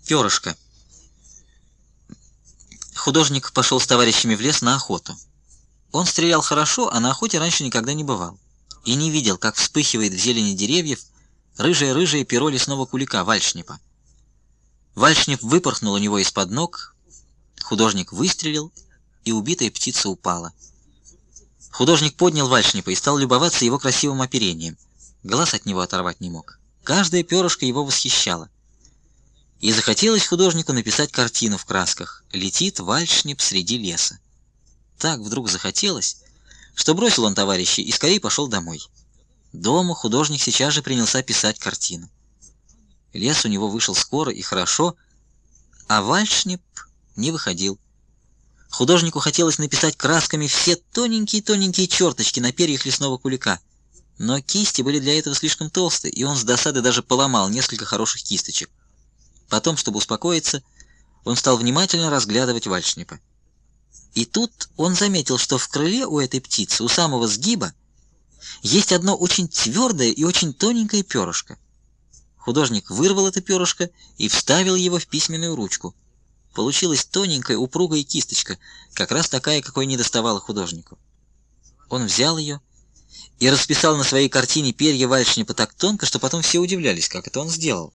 Перышко. Художник пошел с товарищами в лес на охоту. Он стрелял хорошо, а на охоте раньше никогда не бывал. И не видел, как вспыхивает в зелени деревьев рыжее-рыжее перо лесного кулика, вальшнепа. Вальшнеп выпорхнул у него из-под ног, художник выстрелил, и убитая птица упала. Художник поднял вальшнепа и стал любоваться его красивым оперением. Глаз от него оторвать не мог. Каждое перышко его восхищало. И захотелось художнику написать картину в красках «Летит вальшнеп среди леса». Так вдруг захотелось, что бросил он товарищей и скорее пошел домой. Дома художник сейчас же принялся писать картину. Лес у него вышел скоро и хорошо, а вальшнеп не выходил. Художнику хотелось написать красками все тоненькие-тоненькие черточки на перьях лесного кулика, но кисти были для этого слишком толстые, и он с досады даже поломал несколько хороших кисточек. Потом, чтобы успокоиться, он стал внимательно разглядывать вальшнепа. И тут он заметил, что в крыле у этой птицы, у самого сгиба, есть одно очень твердое и очень тоненькое перышко. Художник вырвал это перышко и вставил его в письменную ручку. Получилась тоненькая упругая кисточка, как раз такая, какой недоставало художнику. Он взял ее и расписал на своей картине перья вальшнепа так тонко, что потом все удивлялись, как это он сделал.